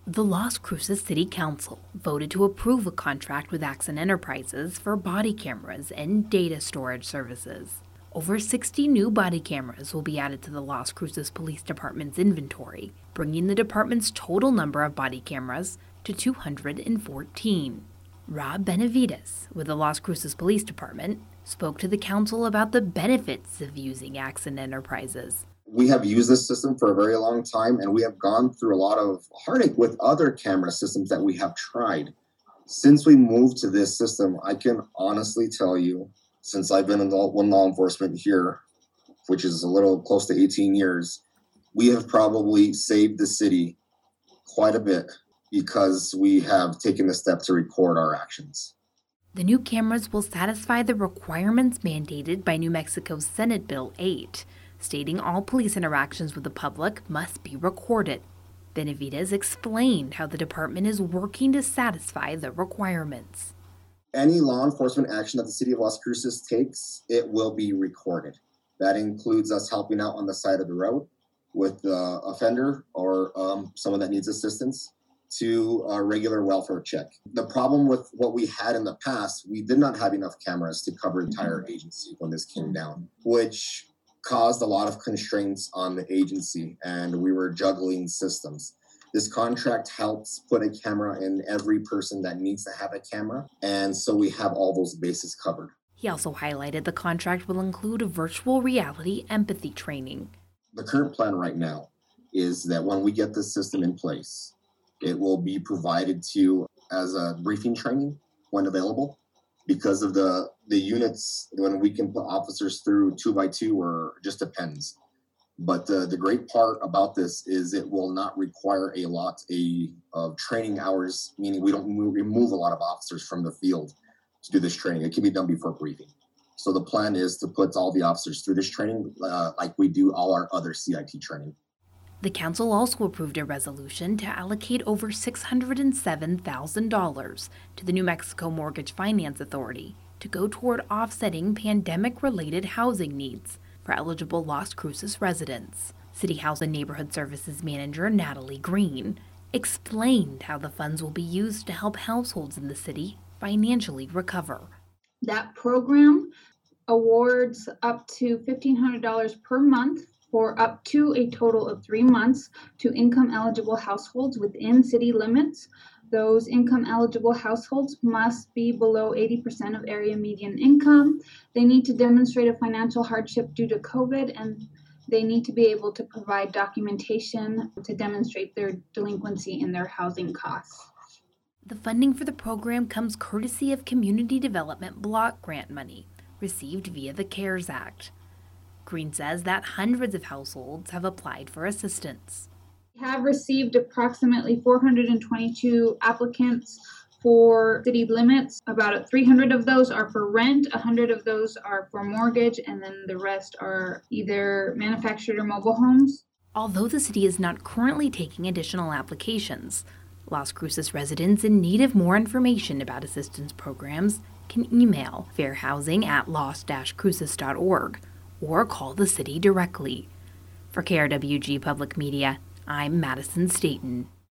The Las Cruces City Council voted to approve a contract with Axon Enterprises for body cameras and data storage services. Over 60 new body cameras will be added to the Las Cruces Police Department's inventory, bringing the department's total number of body cameras to 214. Rob Benavides, with the Las Cruces Police Department, spoke to the council about the benefits of using Axon Enterprises. We have used this system for a very long time, and we have gone through a lot of heartache with other camera systems that we have tried. Since we moved to this system, I can honestly tell you, since I've been in law enforcement here, which is a little close to 18 years, we have probably saved the city quite a bit because we have taken the step to record our actions. The new cameras will satisfy the requirements mandated by New Mexico's Senate Bill 8, stating all police interactions with the public must be recorded. Benavides explained how the department is working to satisfy the requirements. Any law enforcement action that the city of Las Cruces takes, it will be recorded. That includes us helping out on the side of the road with the offender or someone that needs assistance, to a regular welfare check. The problem with what we had in the past, we did not have enough cameras to cover the entire agency when this came down, which caused a lot of constraints on the agency, and we were juggling systems. This contract helps put a camera in every person that needs to have a camera, and so we have all those bases covered. He also highlighted the contract will include virtual reality empathy training. The current plan right now is that when we get this system in place, it will be provided to you as a briefing training when available. Because of the units, when we can put officers through 2x2 or just depends. But the great part about this is it will not require a lot of training hours, meaning we don't remove a lot of officers from the field to do this training. It can be done before briefing. So the plan is to put all the officers through this training like we do all our other CIT training. The council also approved a resolution to allocate over $607,000 to the New Mexico Mortgage Finance Authority to go toward offsetting pandemic-related housing needs for eligible Las Cruces residents. City House and Neighborhood Services Manager Natalie Green explained how the funds will be used to help households in the city financially recover. That program awards up to $1,500 per month for up to a total of 3 months to income-eligible households within city limits. Those income-eligible households must be below 80% of area median income. They need to demonstrate a financial hardship due to COVID, and they need to be able to provide documentation to demonstrate their delinquency in their housing costs. The funding for the program comes courtesy of Community Development Block Grant money received via the CARES Act. Green says that hundreds of households have applied for assistance. We have received approximately 422 applicants for city limits. About 300 of those are for rent, 100 of those are for mortgage, and then the rest are either manufactured or mobile homes. Although the city is not currently taking additional applications, Las Cruces residents in need of more information about assistance programs can email fairhousing@las-cruces.org or call the city directly. For KRWG Public Media, I'm Madison Staten.